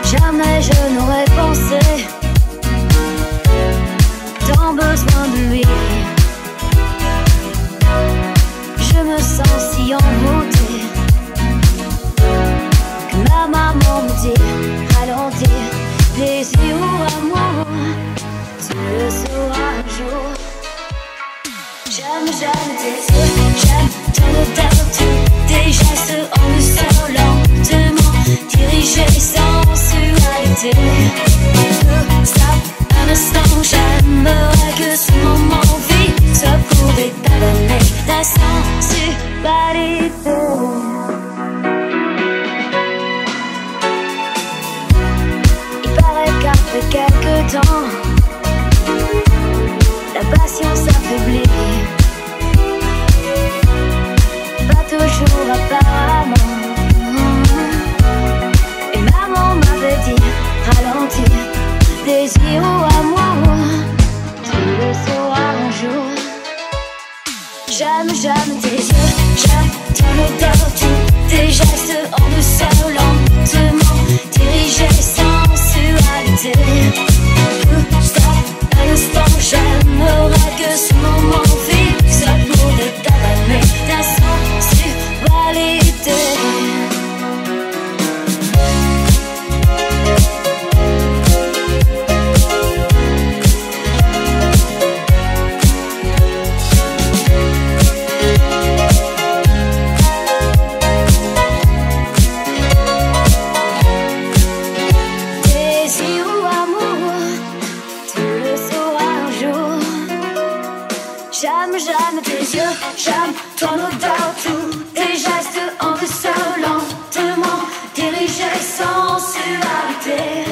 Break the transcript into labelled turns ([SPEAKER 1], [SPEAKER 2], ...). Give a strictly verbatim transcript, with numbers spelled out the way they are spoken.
[SPEAKER 1] Jamais je n'aurais pensé tant besoin de lui. Je me sens si envoûtée que ma maman me dit ralentir. Plaisir ou amour, tu le sauras un jour. J'aime, j'aime tes yeux, j'aime ton odeur, tous tes gestes en douceur, lentement dirigés, sensualité. Stop un instant, j'aimerais que ce moment vit soit pour étalonner la sensualité. Il paraît qu'après quelques temps, la passion s'affaiblit. Pas toujours apparemment. Et maman m'avait dit ralentir. Désir ou amour, tu le sauras un jour. J'aime, j'aime tes yeux, j'aime ton odeur, tous tes gestes en douceur, lentement dirigés, sensualité. Stop un instant, j'aimerais que ce moment fixe soit pour détailler ta sensualité. J'aime, j'aime tes yeux, j'aime ton odeur, tous tes gestes en douceur, lentement dirigés, sensualité.